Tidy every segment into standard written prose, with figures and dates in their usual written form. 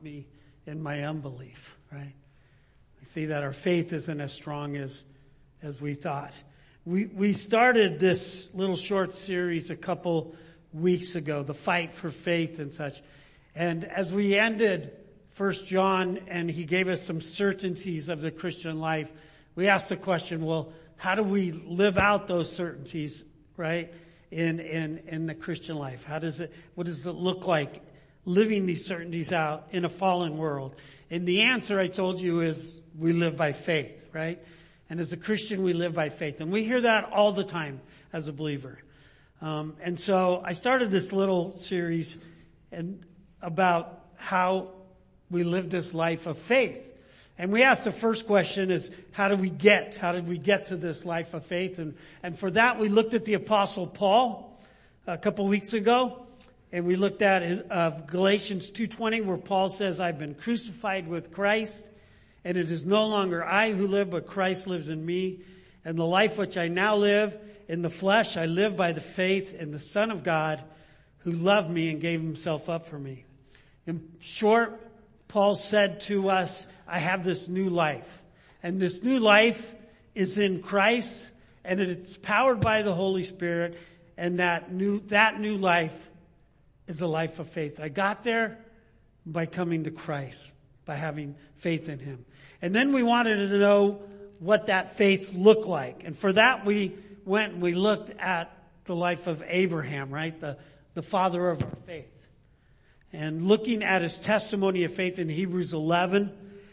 me in my unbelief, right? We see that our faith isn't as strong as we thought. We started this little short series a couple weeks ago, the fight for faith and such. And as we ended 1 John and he gave us some certainties of the Christian life, we asked the question, well, how do we live out those certainties, right, in the Christian life? What does it look like living these certainties out in a fallen world? And the answer I told you is we live by faith, right? And as a Christian, we live by faith. And we hear that all the time as a believer. And so I started this little series about how we live this life of faith. And we asked the first question is, how did we get to this life of faith? And for that, we looked at the Apostle Paul a couple weeks ago. And we looked at Galatians 2:20, where Paul says, I've been crucified with Christ, and it is no longer I who live, but Christ lives in me. And the life which I now live in the flesh, I live by the faith in the Son of God, who loved me and gave himself up for me. In short, Paul said to us, I have this new life. And this new life is in Christ, and it's powered by the Holy Spirit, and that new life is a life of faith. I got there by coming to Christ, by having faith in him. And then we wanted to know what that faith looked like. And for that we went and we looked at the life of Abraham, right? The father of our faith. And looking at his testimony of faith in Hebrews 11,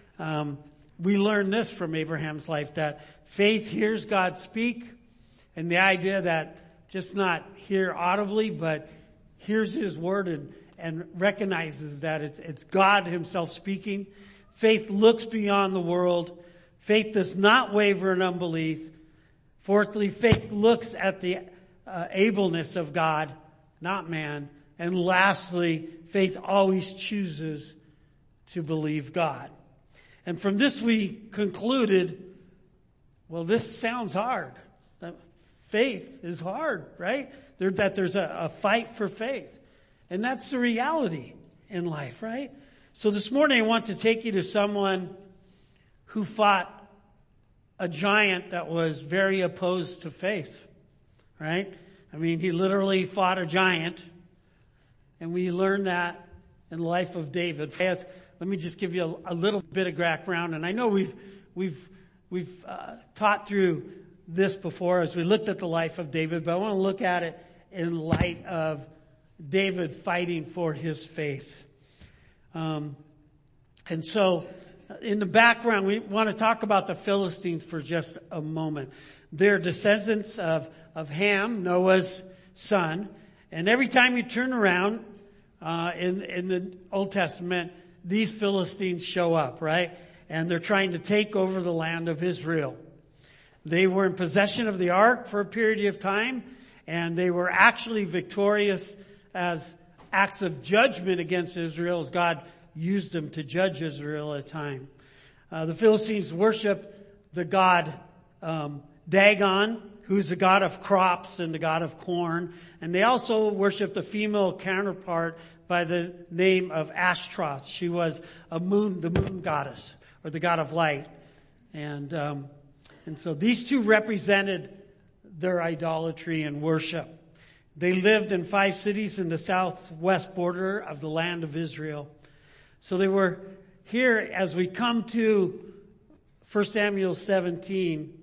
we learned this from Abraham's life, that faith hears God speak, and the idea that just not hear audibly, but hears his word and recognizes that it's God himself speaking. Faith looks beyond the world. Faith does not waver in unbelief. Fourthly, faith looks at the ableness of God, not man. And lastly, faith always chooses to believe God. And from this we concluded, well, this sounds hard. Faith is hard, right? That there's a fight for faith. And that's the reality in life, right? So this morning I want to take you to someone who fought a giant that was very opposed to faith, right? I mean, he literally fought a giant. And we learn that in the life of David. Let me just give you a little bit of background. And I know we've taught through this before as we looked at the life of David, but I want to look at it in light of David fighting for his faith. And so in the background, we want to talk about the Philistines for just a moment. They're descendants of Ham, Noah's son. And every time you turn around in the Old Testament, these Philistines show up, right? And they're trying to take over the land of Israel. They were in possession of the ark for a period of time, and they were actually victorious as acts of judgment against Israel as God used them to judge Israel at a time. The Philistines worship the god Dagon, who's the god of crops and the god of corn. And they also worship the female counterpart by the name of Ashtaroth. She was the moon goddess, or the god of light. And so these two represented their idolatry and worship. They lived in 5 cities in the southwest border of the land of Israel. So they were here as we come to 1 Samuel 17.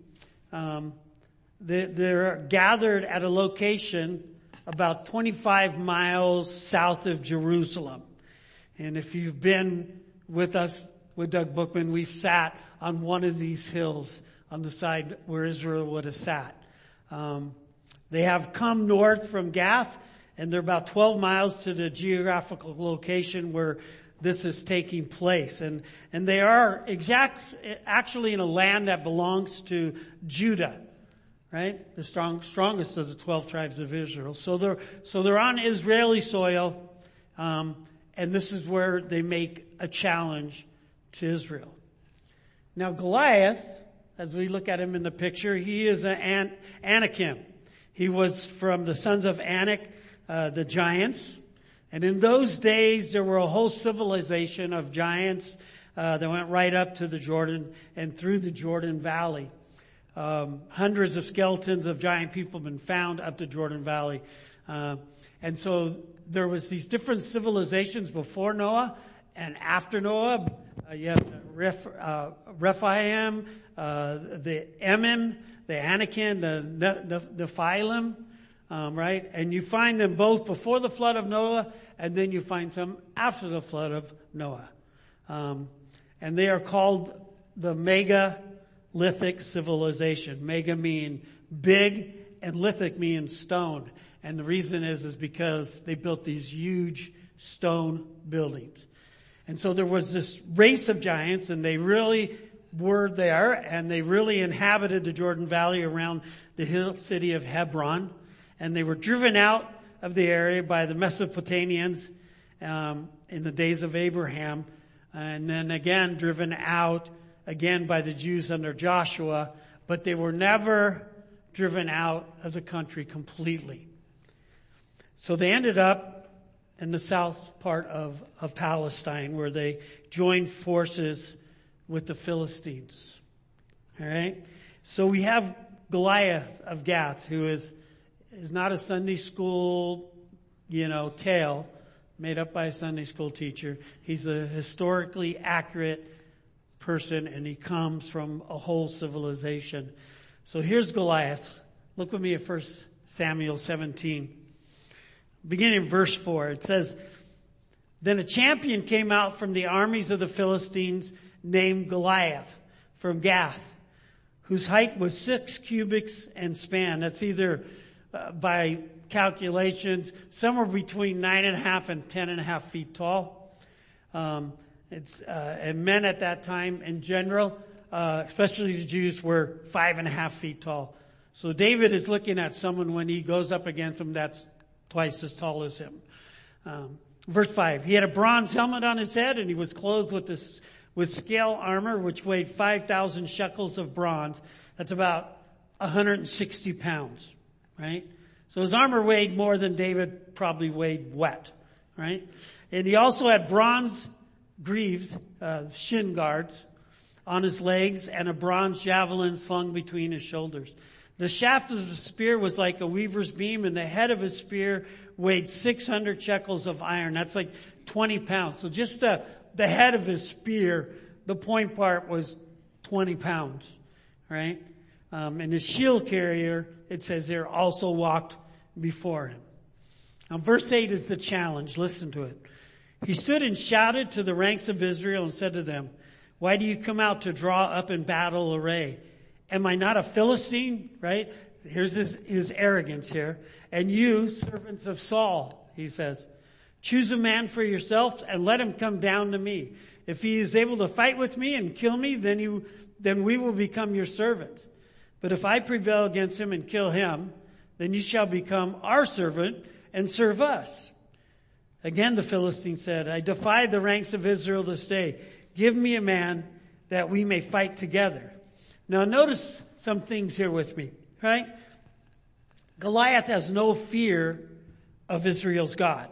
They're gathered at a location about 25 miles south of Jerusalem. And if you've been with us, with Doug Bookman, we've sat on one of these hills on the side where Israel would have sat. They have come north from Gath, and they're about 12 miles to the geographical location where this is taking place. And they are actually in a land that belongs to Judah, right? The strongest of the 12 tribes of Israel. So they're on Israeli soil, and this is where they make a challenge to Israel. Now Goliath, as we look at him in the picture, he is an Anakim. He was from the sons of Anak, the giants. And in those days, there were a whole civilization of giants that went right up to the Jordan and through the Jordan Valley. Hundreds of skeletons of giant people have been found up the Jordan Valley. And so there was these different civilizations before Noah and after Noah. You have Rephaim, the Emim, the Anakim, the Nephilim, right? And you find them both before the flood of Noah, and then you find some after the flood of Noah. And they are called the megalithic civilization. Mega mean big, and lithic means stone. And the reason is because they built these huge stone buildings. And so there was this race of giants, and they really were there, and they really inhabited the Jordan Valley around the hill city of Hebron. And they were driven out of the area by the Mesopotamians in the days of Abraham, and then again driven out again by the Jews under Joshua, but they were never driven out of the country completely. So they ended up in the south part of Palestine, where they joined forces with the Philistines. All right? So we have Goliath of Gath, who is not a Sunday school, tale made up by a Sunday school teacher. He's a historically accurate person, and he comes from a whole civilization. So here's Goliath. Look with me at 1 Samuel 17. Beginning in verse 4, it says, "Then a champion came out from the armies of the Philistines named Goliath from Gath, whose height was 6 cubits and span." That's either by calculations, somewhere between 9.5 and 10.5 feet tall. And men at that time in general, especially the Jews, were 5.5 feet tall. So David is looking at someone when he goes up against him that's twice as tall as him. Verse 5, "He had a bronze helmet on his head, and he was clothed with scale armor, which weighed 5,000 shekels of bronze." That's about 160 pounds, right? So his armor weighed more than David probably weighed wet, right? And he also had bronze greaves, shin guards, on his legs, and a bronze javelin slung between his shoulders. The shaft of the spear was like a weaver's beam, and the head of his spear weighed 600 shekels of iron. That's like 20 pounds. So just the head of his spear, the point part was 20 pounds, right? And his shield carrier, it says there, also walked before him. Now verse 8 is the challenge. Listen to it. "He stood and shouted to the ranks of Israel and said to them, 'Why do you come out to draw up in battle array? Am I not a Philistine?'" Right? Here's his arrogance here. "And you, servants of Saul," he says, "choose a man for yourselves and let him come down to me. If he is able to fight with me and kill me, then we will become your servants. But if I prevail against him and kill him, then you shall become our servant and serve us." Again the Philistine said, "I defy the ranks of Israel this day. Give me a man that we may fight together." Now notice some things here with me, right? Goliath has no fear of Israel's God,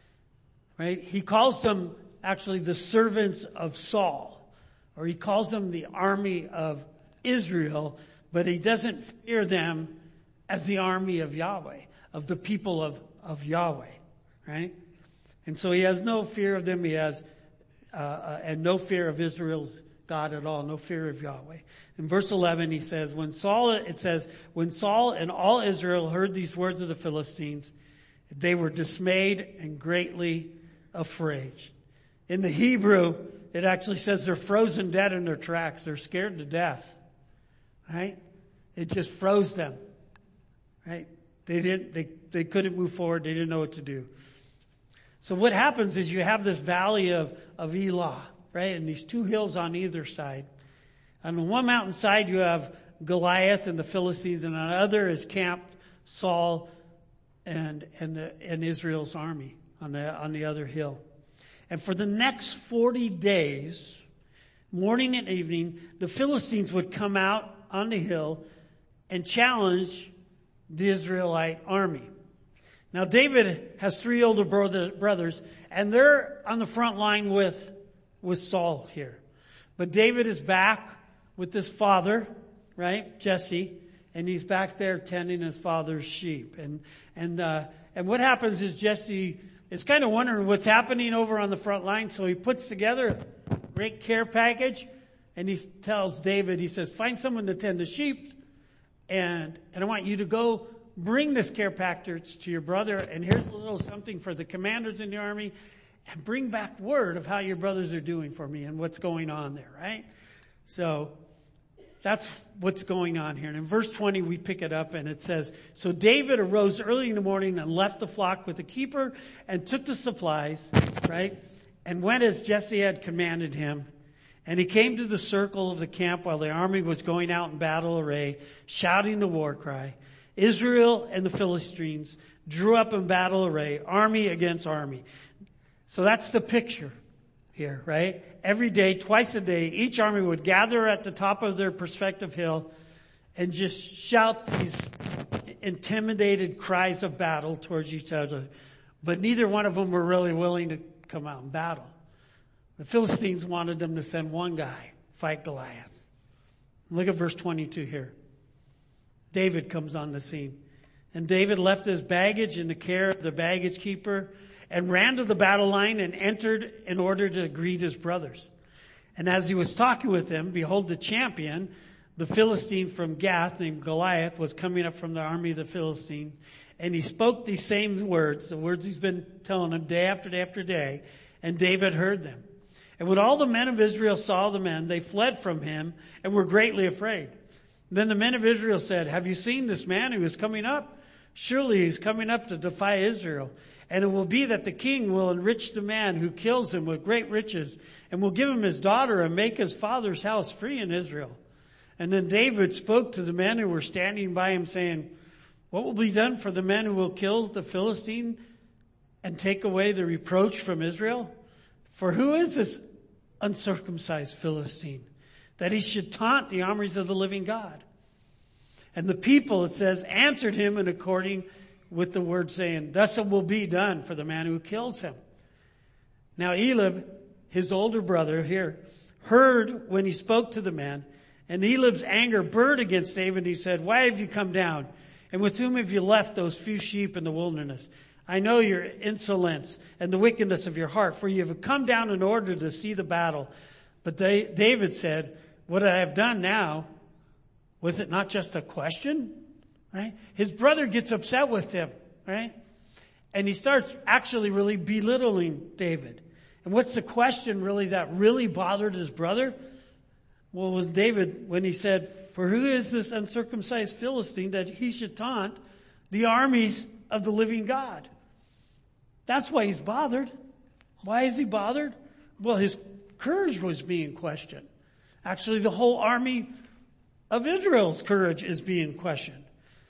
right? He calls them actually the servants of Saul, or he calls them the army of Israel, but he doesn't fear them as the army of Yahweh, of the people of Yahweh, right? And so he has no fear of them. He has, and no fear of Israel's God at all, no fear of Yahweh. In verse 11, he says, when Saul and all Israel heard these words of the Philistines, they were dismayed and greatly afraid. In the Hebrew, it actually says they're frozen dead in their tracks. They're scared to death, right? It just froze them, right? They couldn't move forward. They didn't know what to do. So what happens is you have this valley of Elah, right? And these two hills on either side. On one mountainside you have Goliath and the Philistines, and on the other is camped Saul and Israel's army on the other hill. And for the next 40 days, morning and evening, the Philistines would come out on the hill and challenge the Israelite army. Now David has 3 older brothers, and they're on the front line with Saul here. But David is back with his father, right, Jesse, and he's back there tending his father's sheep. And what happens is Jesse is kind of wondering what's happening over on the front line, so he puts together a great care package, and he tells David, he says, find someone to tend the sheep, and I want you to go bring this care package to your brother, and here's a little something for the commanders in the army, and bring back word of how your brothers are doing for me and what's going on there, right? So that's what's going on here. And in verse 20, we pick it up and it says, so David arose early in the morning and left the flock with the keeper and took the supplies, right? And went as Jesse had commanded him. And he came to the circle of the camp while the army was going out in battle array, shouting the war cry. Israel and the Philistines drew up in battle array, army against army. So that's the picture here, right? Every day, twice a day, each army would gather at the top of their respective hill and just shout these intimidated cries of battle towards each other. But neither one of them were really willing to come out and battle. The Philistines wanted them to send one guy, fight Goliath. Look at verse 22 here. David comes on the scene. And David left his baggage in the care of the baggage keeper and ran to the battle line and entered in order to greet his brothers. And as he was talking with them, behold, the champion, the Philistine from Gath named Goliath, was coming up from the army of the Philistine. And he spoke these same words, the words he's been telling them day after day after day. And David heard them. And when all the men of Israel saw the men, they fled from him and were greatly afraid. Then the men of Israel said, have you seen this man who is coming up? Surely he's coming up to defy Israel. And it will be that the king will enrich the man who kills him with great riches and will give him his daughter and make his father's house free in Israel. And then David spoke to the men who were standing by him saying, what will be done for the men who will kill the Philistine and take away the reproach from Israel? For who is this uncircumcised Philistine that he should taunt the armies of the living God? And the people, it says, answered him in according with the word saying, thus it will be done for the man who kills him. Now Eliab, his older brother here, heard when he spoke to the men, and Eliab's anger burned against David. He said, why have you come down? And with whom have you left those few sheep in the wilderness? I know your insolence and the wickedness of your heart, for you have come down in order to see the battle. But David said, what I have done now, was it not just a question? Right? His brother gets upset with him, right? And he starts actually really belittling David. And what's the question really that really bothered his brother? Well, it was David when he said, for who is this uncircumcised Philistine that he should taunt the armies of the living God? That's why he's bothered. Why is he bothered? Well, his courage was being questioned. Actually, the whole army of Israel's courage is being questioned.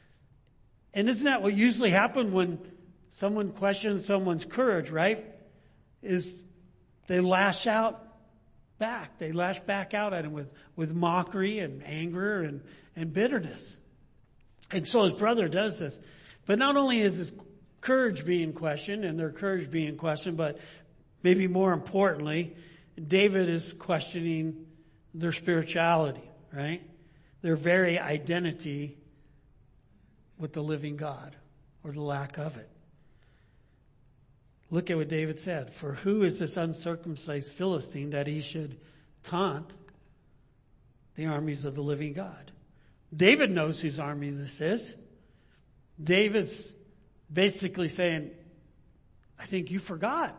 And isn't that what usually happens when someone questions someone's courage, right? Is they lash out back. They lash back out at him with mockery and anger and bitterness. And so his brother does this. But not only is his courage being questioned and their courage being questioned, but maybe more importantly, David is questioning their spirituality, right? Their very identity with the living God, or the lack of it. Look at what David said. For who is this uncircumcised Philistine that he should taunt the armies of the living God? David knows whose army this is. David's basically saying, I think you forgot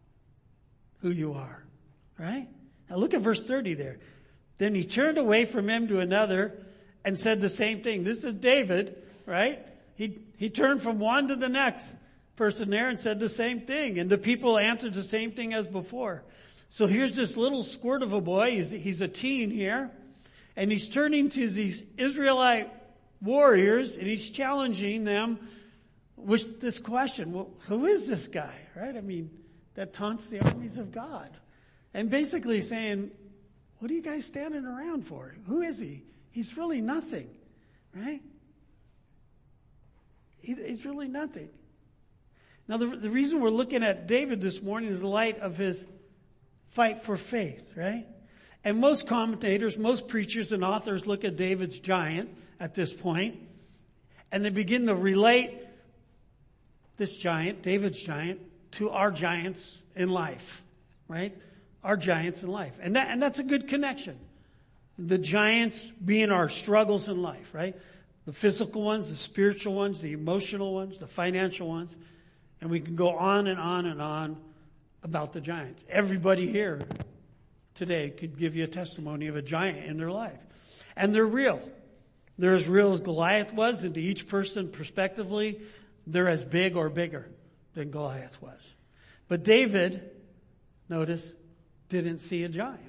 who you are, right? Now look at verse 30 there. Then he turned away from him to another and said the same thing. This is David, right? He turned from one to the next person there and said the same thing. And the people answered the same thing as before. So here's this little squirt of a boy. He's a teen here. And he's turning to these Israelite warriors and he's challenging them with this question. Well, who is this guy, right? I mean, that taunts the armies of God. And basically saying, what are you guys standing around for? Who is he? He's really nothing, right? He's really nothing. Now, the reason we're looking at David this morning is the light of his fight for faith, right? And most commentators, most preachers and authors look at David's giant at this point, and they begin to relate this giant, David's giant, to our giants in life, right? Our giants in life. And that's a good connection. The giants being our struggles in life, right? The physical ones, the spiritual ones, the emotional ones, the financial ones. And we can go on and on and on about the giants. Everybody here today could give you a testimony of a giant in their life. And they're real. They're as real as Goliath was, and to each person prospectively, they're as big or bigger than Goliath was. But David, notice, didn't see a giant.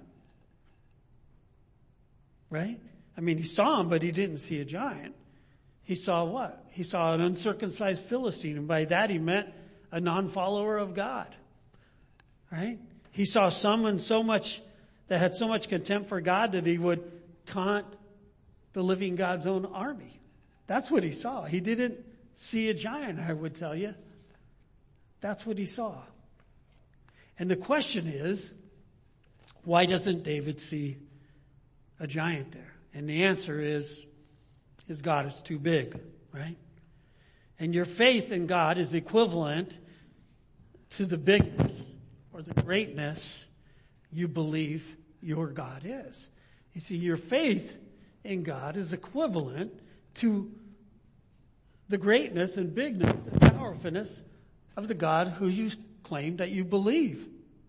Right? I mean, he saw him, but he didn't see a giant. He saw what? He saw an uncircumcised Philistine, and by that he meant a non-follower of God. Right? He saw someone that had so much contempt for God that he would taunt the living God's own army. That's what he saw. He didn't see a giant, I would tell you. That's what he saw. And the question is, why doesn't David see a giant there? And the answer is, his God is too big, right? And your faith in God is equivalent to the bigness or the greatness you believe your God is. You see, your faith in God is equivalent to the greatness and bigness and powerfulness of the God who you claim that you believe.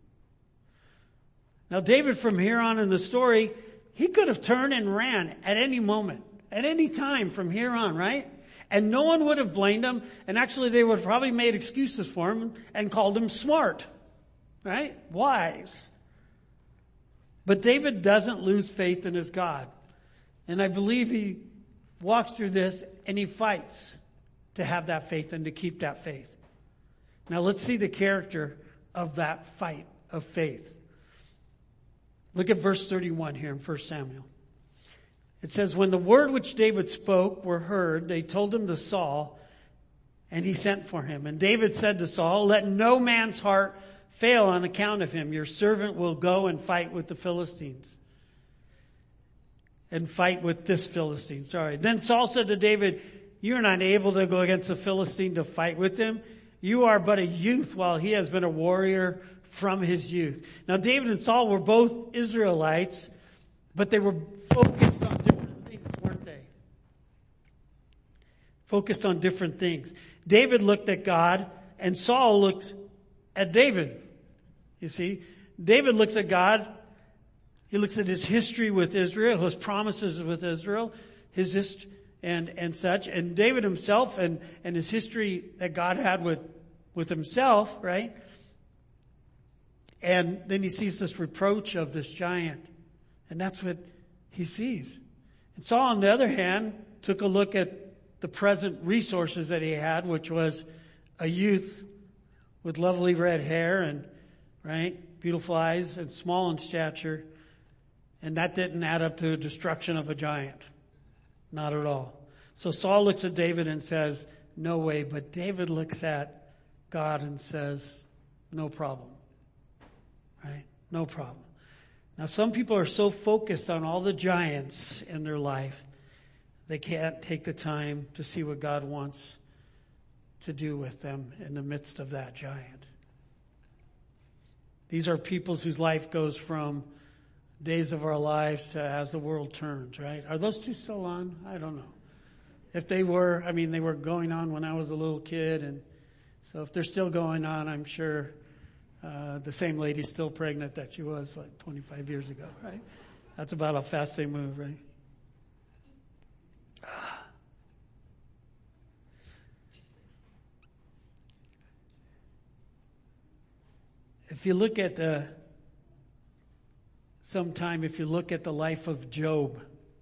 Now, David, from here on in the story, he could have turned and ran at any moment, at any time from here on, right? And no one would have blamed him. And actually, they would have probably made excuses for him and called him smart, right? Wise. But David doesn't lose faith in his God. And I believe he walks through this and he fights to have that faith and to keep that faith. Now let's see the character of that fight of faith. Look at verse 31 here in 1 Samuel. It says, when the word which David spoke were heard, they told him to Saul, and he sent for him. And David said to Saul, let no man's heart fail on account of him. Your servant will go and fight with the Philistines. And fight with this Philistine, Then Saul said to David, you are not able to go against the Philistine to fight with him. You are but a youth, while he has been a warrior from his youth. Now David and Saul were both Israelites, but they were focused on different things, weren't they? Focused on different things. David looked at God, and Saul looked at David. You see, David looks at God. He looks at his history with Israel, his promises with Israel, his history and such. And David himself and his history that God had with himself, right? And then he sees this reproach of this giant. And that's what he sees. And Saul, on the other hand, took a look at the present resources that he had, which was a youth with lovely red hair and, right, beautiful eyes and small in stature. And that didn't add up to a destruction of a giant. Not at all. So Saul looks at David and says, no way. But David looks at God and says, no problem. Right? No problem. Now some people are so focused on all the giants in their life, they can't take the time to see what God wants to do with them in the midst of that giant. These are peoples whose life goes from days of our lives to as the world turns, right? Are those two still on? I don't know. If they were, they were going on when I was a little kid, and so if they're still going on, I'm sure the same lady's still pregnant that she was like 25 years ago, right? That's about how fast they move, right? If you look at the life of Job,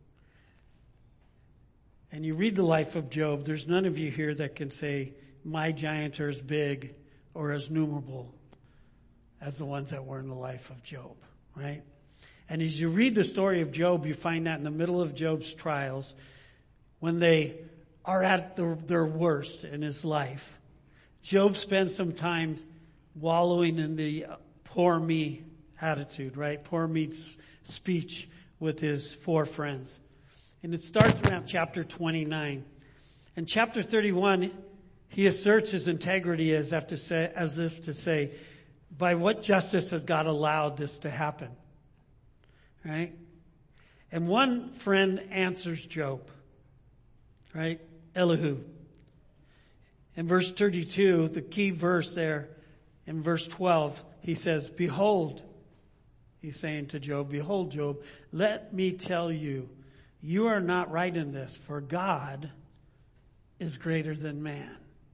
and you read the life of Job, there's none of you here that can say, my giants are as big or as numerable as the ones that were in the life of Job, right? And as you read the story of Job, you find that in the middle of Job's trials, when they are at their worst in his life, Job spends some time wallowing in the poor me attitude, right? Poor me speech with his 4 friends. And it starts around chapter 29. In chapter 31, he asserts his integrity as if to say, by what justice has God allowed this to happen? Right? And one friend answers Job. Right? Elihu. In verse 32, the key verse there, in verse 12, he says, behold, he's saying to Job, behold, Job, let me tell you, you are not right in this, for God is greater than man.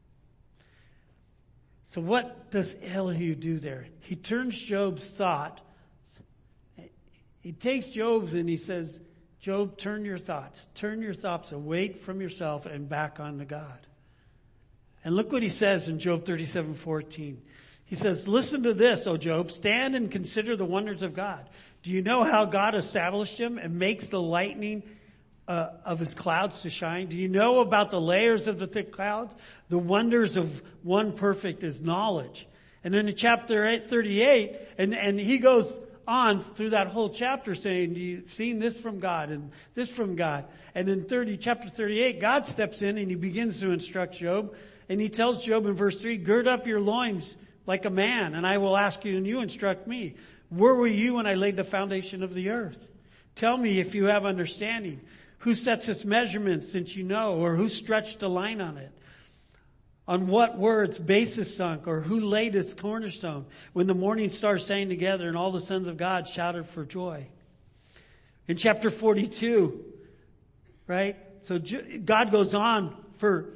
So what does Elihu do there? He turns Job's thought. He takes Job's and he says, Job, turn your thoughts away from yourself and back onto God. And look what he says in Job 37:14. He says, listen to this, O Job, stand and consider the wonders of God. Do you know how God established him and makes the lightning of his clouds to shine? Do you know about the layers of the thick clouds? The wonders of one perfect is knowledge. And then in chapter 38, and he goes on through that whole chapter saying, you've seen this from God and this from God. And in chapter 38, God steps in and he begins to instruct Job. And he tells Job in verse 3, gird up your loins like a man, and I will ask you and you instruct me. Where were you when I laid the foundation of the earth? Tell me if you have understanding. Who sets its measurements since you know, or who stretched a line on it? On what words basis sunk, or who laid its cornerstone? When the morning stars sang together and all the sons of God shouted for joy. In chapter 42, right? So God goes on for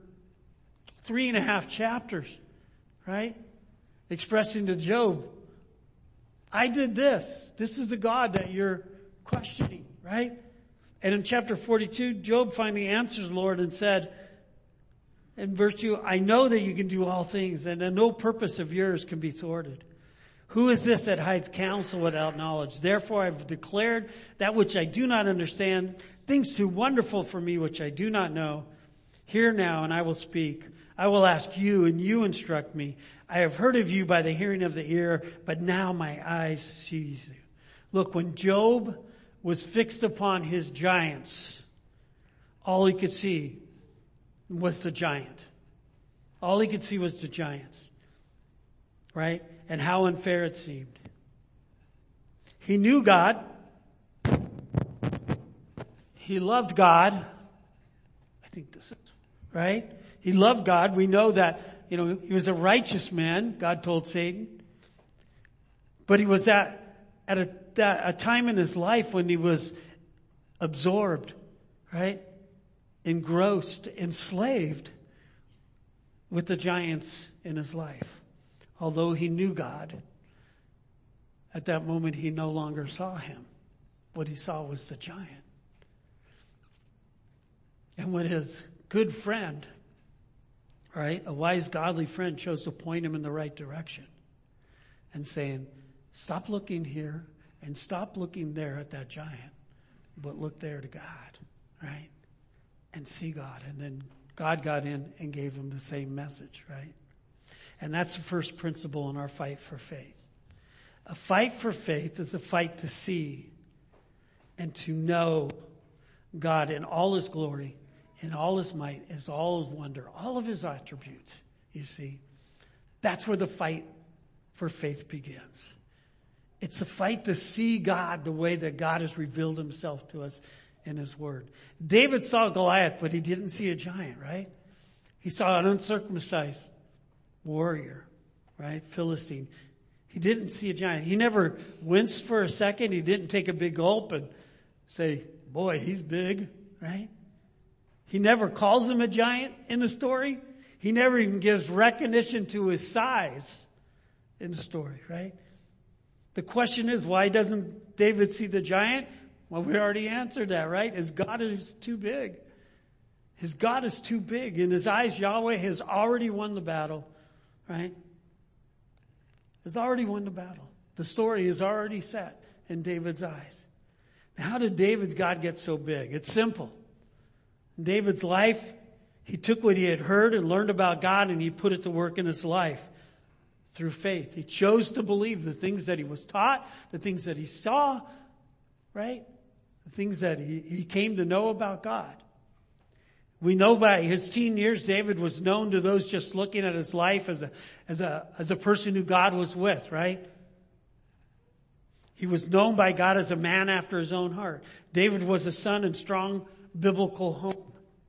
3.5 chapters, right? Expressing to Job, I did this. This is the God that you're questioning, right? And in chapter 42, Job finally answers the Lord and said, in verse 2, I know that you can do all things, and no purpose of yours can be thwarted. Who is this that hides counsel without knowledge? Therefore I've declared that which I do not understand, things too wonderful for me which I do not know. Hear now, and I will speak. I will ask you, and you instruct me. I have heard of you by the hearing of the ear, but now my eyes see you. Look, when Job was fixed upon his giants, all he could see was the giant. All he could see was the giants. Right? And how unfair it seemed. He knew God. He loved God. I think this is, right? He loved God. We know that, he was a righteous man, God told Satan. But he was at a time in his life when he was absorbed, right? Engrossed, enslaved with the giants in his life. Although he knew God, at that moment he no longer saw him. What he saw was the giant. And when his good friend, right, a wise, godly friend, chose to point him in the right direction and saying, stop looking here and stop looking there at that giant, but look there to God, right? And see God. And then God got in and gave him the same message, right? And that's the first principle in our fight for faith. A fight for faith is a fight to see and to know God in all his glory, in all his might, in all his wonder, all of his attributes, you see. That's where the fight for faith begins. It's a fight to see God the way that God has revealed himself to us in his word. David saw Goliath, but he didn't see a giant, right? He saw an uncircumcised warrior, right? Philistine. He didn't see a giant. He never winced for a second. He didn't take a big gulp and say, boy, he's big, right? He never calls him a giant in the story. He never even gives recognition to his size in the story, right? The question is, why doesn't David see the giant? Well, we already answered that, right? His God is too big. His God is too big. In his eyes, Yahweh has already won the battle, right? Has already won the battle. The story is already set in David's eyes. Now, how did David's God get so big? It's simple. In David's life, He took what he had heard and learned about God, and he put it to work in his life through faith. He chose to believe the things that he was taught, the things that he saw, right? The things that he came to know about God. We know by his teen years, David was known to those just looking at his life as a person who God was with, right? He was known by God as a man after his own heart. David was a son in strong biblical home.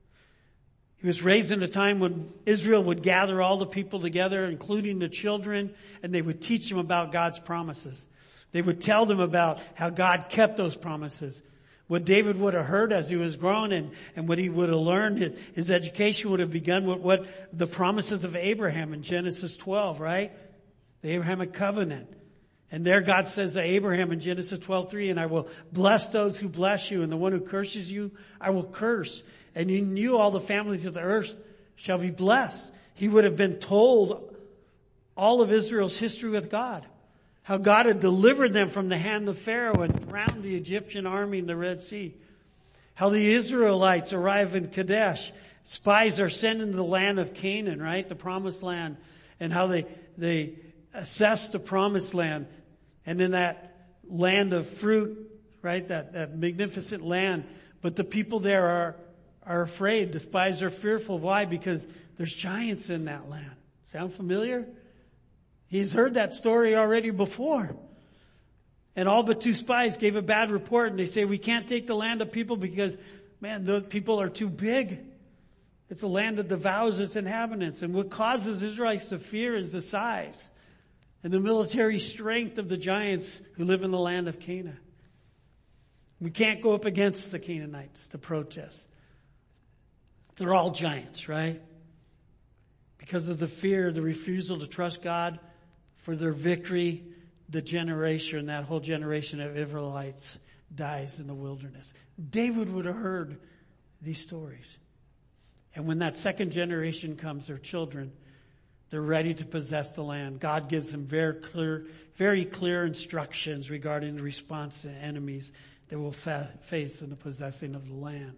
He was raised in a time when Israel would gather all the people together, including the children, and they would teach them about God's promises. They would tell them about how God kept those promises. What David would have heard as he was growing and what he would have learned, his education would have begun with what the promises of Abraham in Genesis 12, right? The Abrahamic covenant. And there God says to Abraham in Genesis 12:3, and I will bless those who bless you, and the one who curses you, I will curse. And in you all the families of the earth shall be blessed. He would have been told all of Israel's history with God. How God had delivered them from the hand of Pharaoh and drowned the Egyptian army in the Red Sea. How the Israelites arrive in Kadesh. Spies are sent into the land of Canaan, right? The promised land. And how they assess the promised land. And in that land of fruit, right? That magnificent land. But the people there are afraid. The spies are fearful. Why? Because there's giants in that land. Sound familiar? He's heard that story already before. And all but 2 spies gave a bad report, and they say, we can't take the land of people because, man, the people are too big. It's a land that devours its inhabitants. And what causes Israelites to fear is the size and the military strength of the giants who live in the land of Canaan. We can't go up against the Canaanites to protest. They're all giants, right? Because of the fear, the refusal to trust God for their victory, that whole generation of Israelites dies in the wilderness. David would have heard these stories. And when that second generation comes, their children, they're ready to possess the land. God gives them very clear instructions regarding the response to enemies they will face in the possessing of the land.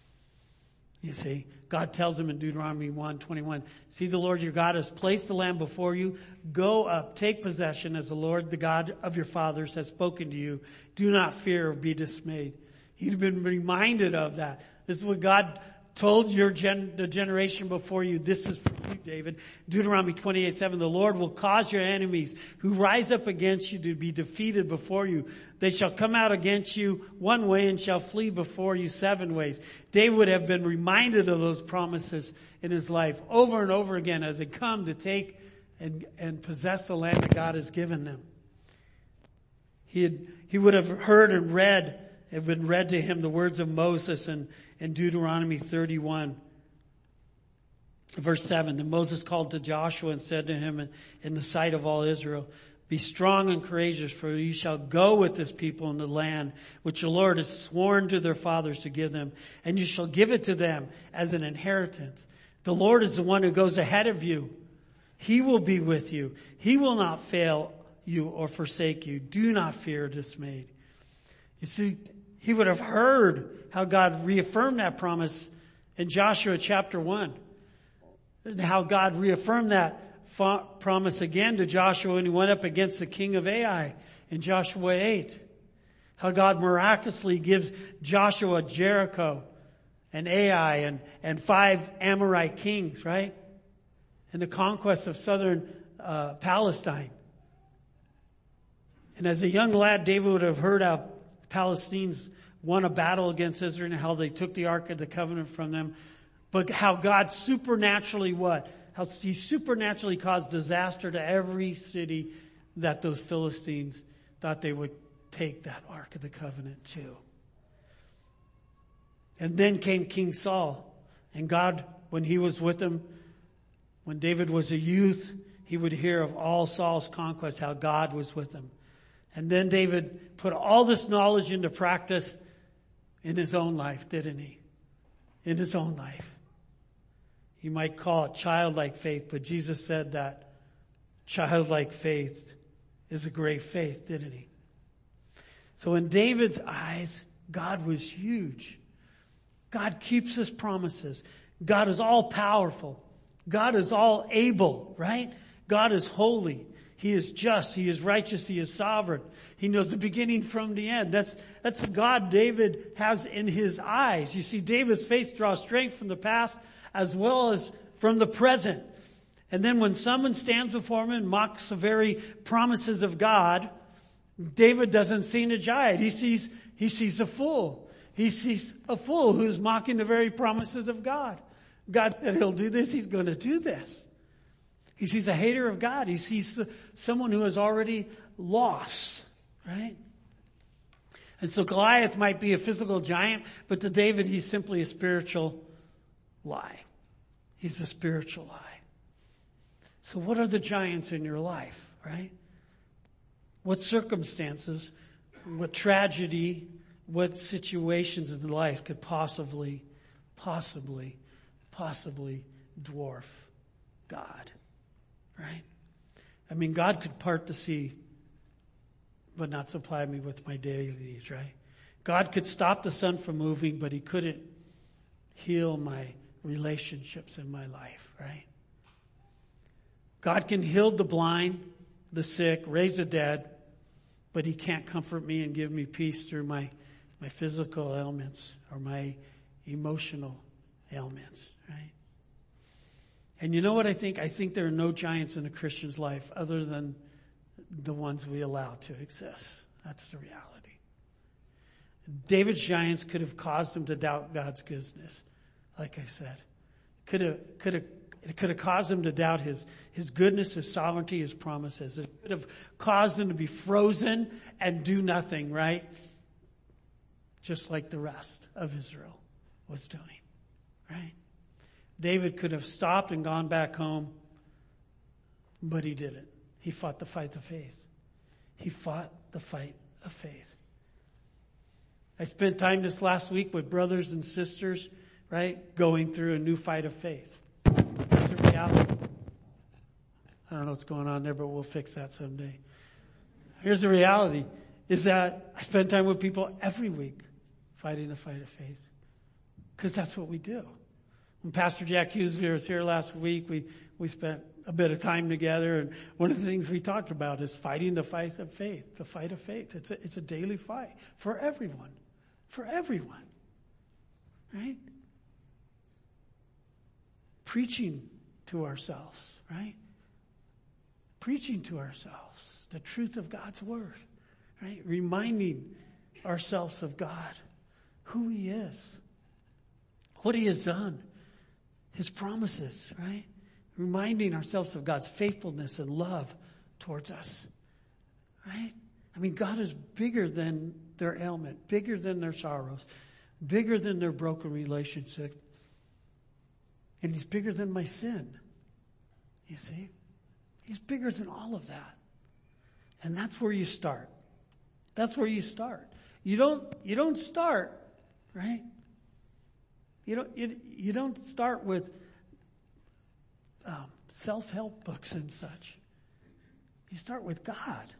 You see, God tells them in Deuteronomy 1:21, see, the Lord your God has placed the land before you. Go up, take possession as the Lord, the God of your fathers, has spoken to you. Do not fear or be dismayed. He'd been reminded of that. This is what God told the generation before you. This is for you, David. Deuteronomy 28:7, the Lord will cause your enemies who rise up against you to be defeated before you. They shall come out against you one way and shall flee before you 7 ways. David would have been reminded of those promises in his life over and over again as they come to take and possess the land that God has given them. He would have heard and read, have been read to him the words of Moses in Deuteronomy 31. Verse 7, and Moses called to Joshua and said to him in the sight of all Israel, be strong and courageous, for you shall go with this people in the land which the Lord has sworn to their fathers to give them, and you shall give it to them as an inheritance. The Lord is the one who goes ahead of you. He will be with you. He will not fail you or forsake you. Do not fear or dismayed. You see, he would have heard how God reaffirmed that promise in Joshua chapter 1. And how God reaffirmed that promise again to Joshua when he went up against the king of Ai in Joshua 8. How God miraculously gives Joshua Jericho and Ai and 5 Amorite kings, right? And the conquest of southern Palestine. And as a young lad, David would have heard how Palestinians won a battle against Israel and how they took the Ark of the Covenant from them. But how God supernaturally how he supernaturally caused disaster to every city that those Philistines thought they would take that Ark of the Covenant to. And then came King Saul. And God, when he was with him, when David was a youth, he would hear of all Saul's conquests, how God was with him. And then David put all this knowledge into practice in his own life, didn't he? In his own life. You might call it childlike faith, but Jesus said that childlike faith is a great faith, didn't he? So in David's eyes, God was huge. God keeps his promises. God is all powerful. God is all able, right? God is holy. He is just. He is righteous. He is sovereign. He knows the beginning from the end. That's the God David has in his eyes. You see, David's faith draws strength from the past as well as from the present. And then when someone stands before him and mocks the very promises of God, David doesn't see a giant. He sees a fool. He sees a fool who's mocking the very promises of God. God said he'll do this. He's going to do this. He sees a hater of God. He sees someone who has already lost, right? And so Goliath might be a physical giant, but to David, he's simply a spiritual lie. He's a spiritual lie. So what are the giants in your life, right? What circumstances, what tragedy, what situations in life could possibly dwarf God, right? I mean, God could part the sea, but not supply me with my daily needs, right? God could stop the sun from moving, but he couldn't heal my relationships in my life, right? God can heal the blind, the sick, raise the dead, but he can't comfort me and give me peace through my physical ailments or my emotional ailments, right? And you know what I think? I think there are no giants in a Christian's life other than the ones we allow to exist. That's the reality. David's giants could have caused him to doubt God's goodness, like I said. It could have caused him to doubt his goodness, his sovereignty, his promises. It could have caused him to be frozen and do nothing, right? Just like the rest of Israel was doing, right? David could have stopped and gone back home, but he didn't. He fought the fight of faith. He fought the fight of faith. I spent time this last week with brothers and sisters, right, going through a new fight of faith. It's a reality. I don't know what's going on there, but we'll fix that someday. Here's the reality, is that I spend time with people every week fighting the fight of faith. Because that's what we do. When Pastor Jack Hughesby was here last week, we spent a bit of time together, and one of the things we talked about is fighting the fight of faith, the fight of faith. It's a daily fight for everyone. For everyone. Right? Preaching to ourselves, right? Preaching to ourselves the truth of God's word, right? Reminding ourselves of God, who he is, what he has done, his promises, right? Reminding ourselves of God's faithfulness and love towards us, right? I mean, God is bigger than their ailment, bigger than their sorrows, bigger than their broken relationship. And he's bigger than my sin. You see? He's bigger than all of that. And that's where you start. That's where you start. You don't start, right? You don't start with self-help books and such. You start with God.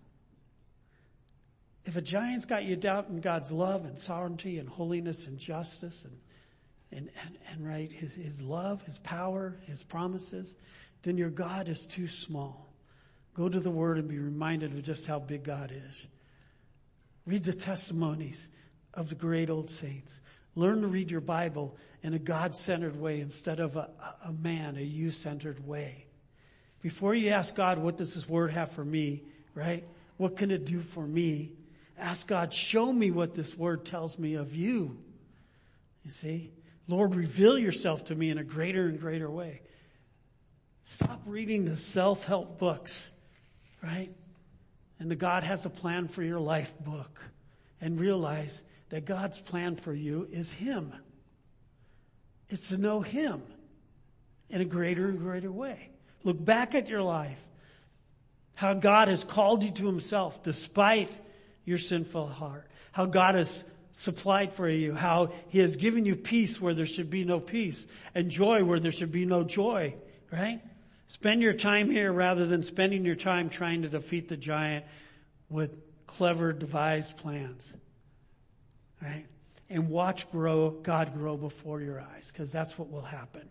If a giant's got you doubting God's love and sovereignty and holiness and justice and right, his love, his power, his promises, then your God is too small. Go to the Word and be reminded of just how big God is. Read the testimonies of the great old saints. Learn to read your Bible in a God-centered way instead of a you-centered way. Before you ask God, what does this Word have for me, right? What can it do for me? Ask God, show me what this Word tells me of you. You see? Lord, reveal yourself to me in a greater and greater way. Stop reading the self-help books, right? And the God Has a Plan for Your Life book. And realize that God's plan for you is Him. It's to know Him in a greater and greater way. Look back at your life. How God has called you to Himself despite your sinful heart. How God has supplied for you. How He has given you peace where there should be no peace. And joy where there should be no joy. Right? Spend your time here rather than spending your time trying to defeat the giant with clever devised plans. Right? and watch God grow before your eyes, because that's what will happen.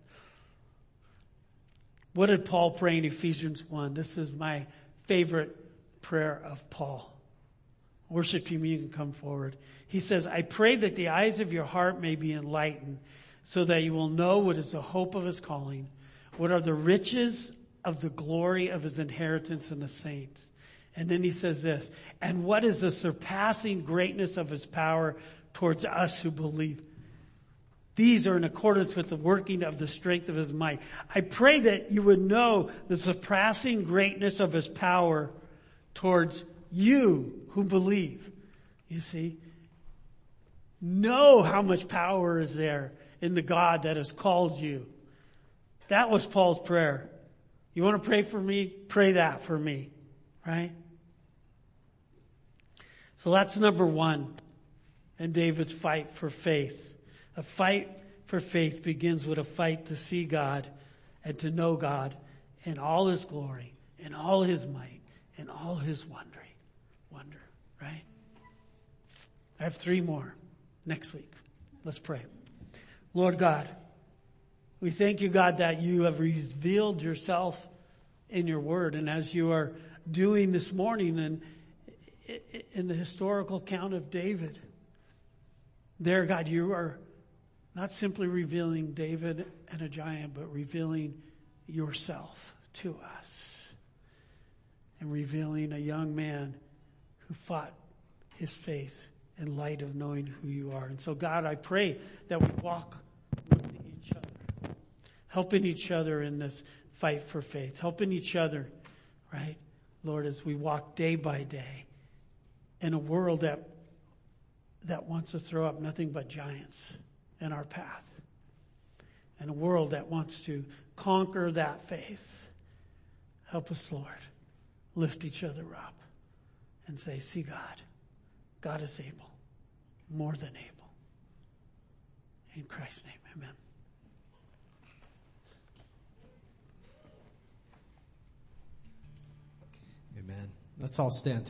What did Paul pray in Ephesians 1? This is my favorite prayer of Paul. Worship team, you can come forward. He says, I pray that the eyes of your heart may be enlightened, so that you will know what is the hope of his calling, what are the riches of the glory of his inheritance in the saints. And then he says this, and what is the surpassing greatness of his power towards us who believe. These are in accordance with the working of the strength of his might. I pray that you would know the surpassing greatness of his power towards you who believe. You see? Know how much power is there in the God that has called you. That was Paul's prayer. You want to pray for me? Pray that for me. Right? So that's number one in David's fight for faith. A fight for faith begins with a fight to see God and to know God in all his glory, in all his might, in all his wonder, right? I have 3 more next week. Let's pray. Lord God, we thank you, God, that you have revealed yourself in your word. And as you are doing this morning in the historical account of David, there, God, you are not simply revealing David and a giant, but revealing yourself to us. And revealing a young man who fought his faith in light of knowing who you are. And so, God, I pray that we walk with each other, helping each other in this fight for faith, helping each other, right, Lord, as we walk day by day in a world that wants to throw up nothing but giants in our path. And a world that wants to conquer that faith. Help us, Lord, lift each other up and say, see God. God is able, more than able. In Christ's name, amen. Amen. Let's all stand.